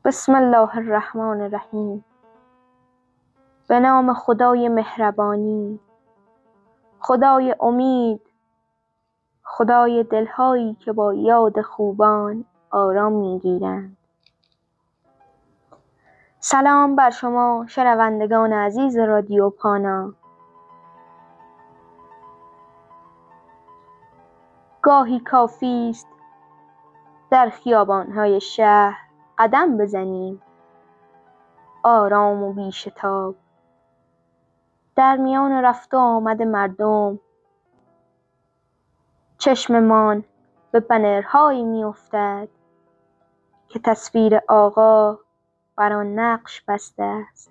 بسم الله الرحمن الرحیم. به نام خدای مهربانی، خدای امید، خدای دلهایی که با یاد خوبان آرام میگیرند. سلام بر شما شنوندگان عزیز رادیو پانا. گاهی کافی است در خیابان‌های شهر قدم بزنیم، آرام و بی‌شتاب در میان رفت و آمد مردم. چشممان به بنرهایی می‌افتد که تصویر آقا بر آن نقش بسته است.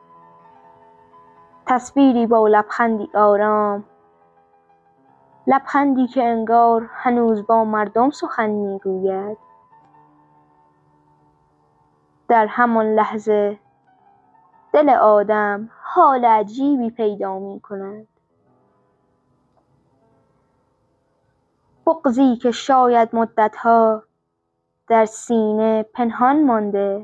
تصویری با لبخندی آرام، لبخندی که انگار هنوز با مردم سخن می‌گوید. در همان لحظه دل آدم حال عجیبی پیدا می‌کند. بغضی که شاید مدت‌ها در سینه پنهان مانده،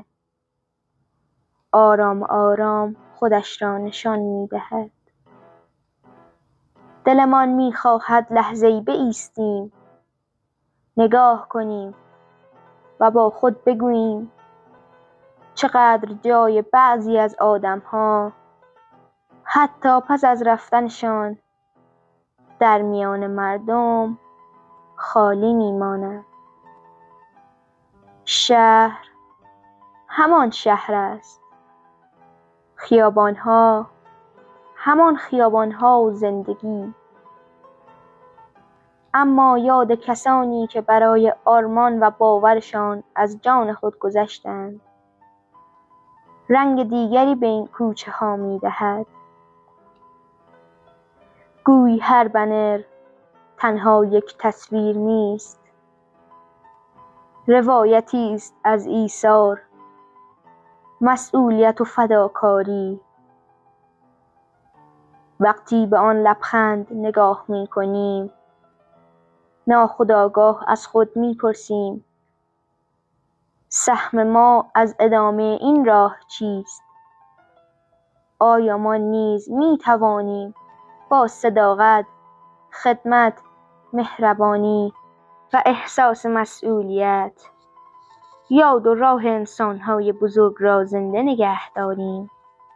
آرام آرام خودش را نشان می‌دهد. دلمان می‌خواهد لحظه‌ای بایستیم، نگاه کنیم و با خود بگوییم چقدر جای بعضی از آدم‌ها حتی پس از رفتنشان در میان مردم خالی می‌ماند. شهر همان شهر است، خیابان‌ها همان خیابان‌ها و زندگی، اما یاد کسانی که برای آرمان و باورشان از جان خود گذشتند رنگ دیگری به این کوچه‌ها می‌دهد. گویی هر بنر تنها یک تصویر نیست، روایتی است از ایثار، مسئولیت و فداکاری. وقتی به آن لبخند نگاه می‌کنیم، ناخودآگاه از خود می‌پرسیم سهم ما از ادامه این راه چیست؟ آیا ما نیز می‌توانیم با صداقت، خدمت، مهربانی و احساس مسئولیت یاد و راه انسان‌های بزرگ را زنده نگه داریم؟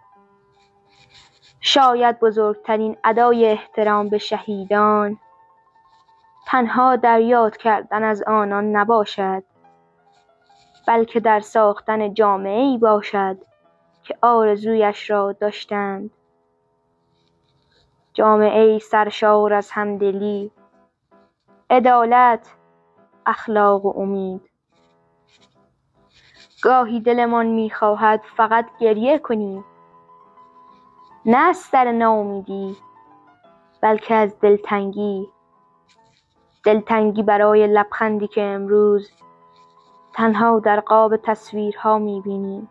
شاید بزرگترین ادای احترام به شهیدان تنها در یاد کردن از آنان نباشد، بلکه در ساختن جامعه‌ای باشد که آرزویش را داشتند. جامعه‌ای سرشار از همدلی، عدالت، اخلاق و امید. گاهی دلمان می‌خواهد فقط گریه کنیم، نه از سر ناامیدی بلکه از دلتنگی برای لبخندی که امروز تنها در قاب تصویرها می‌بینیم.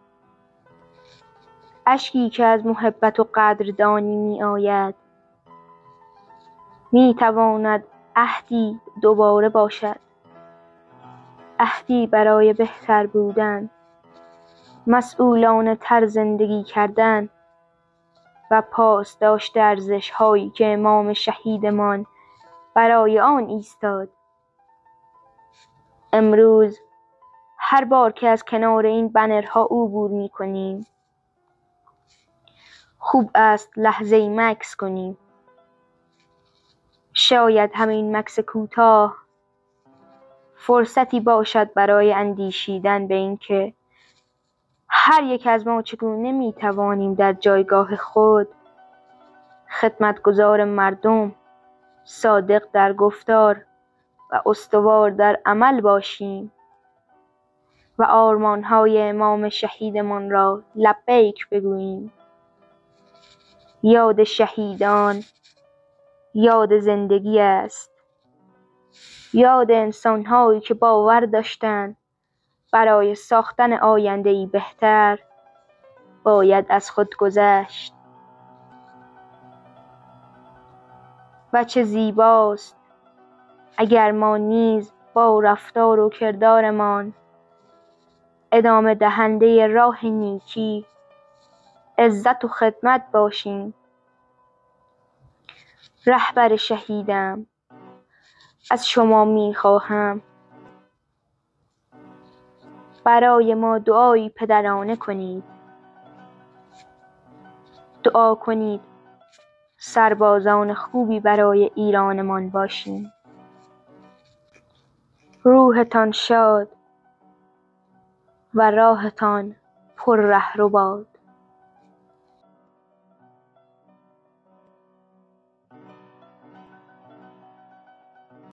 اشکی که از محبت و قدردانی می‌آید می‌تواند عهدی دوباره باشد، عهدی برای بهتر بودن، مسئولانه تر زندگی کردن و پاسداشت ارزش‌هایی که امام شهیدمان برای آن ایستاد. امروز هر بار که از کنار این بنرها عبور می‌کنیم، خوب است لحظه‌ای مکث کنیم. شاید همین مکث کوتاه فرصتی باشد برای اندیشیدن به این که هر یک از ما چگونه می‌توانیم در جایگاه خود خدمتگزار مردم، صادق در گفتار و استوار در عمل باشیم و آرمان‌های امام شهیدمان را لبیک بگوییم. یاد شهیدان یاد زندگی است، یاد انسان‌هایی که باور داشتند برای ساختن آینده‌ای بهتر باید از خود گذشت. و چه زیباست اگر ما نیز با رفتار و کردارمان ادامه دهنده راه نیکی، عزت و خدمت باشیم. رهبر شهیدم، از شما میخواهم برای ما دعایی پدرانه کنید. دعا کنید سربازان خوبی برای ایرانمان باشیم. روحتان شاد و راهتان پر رهرو باد.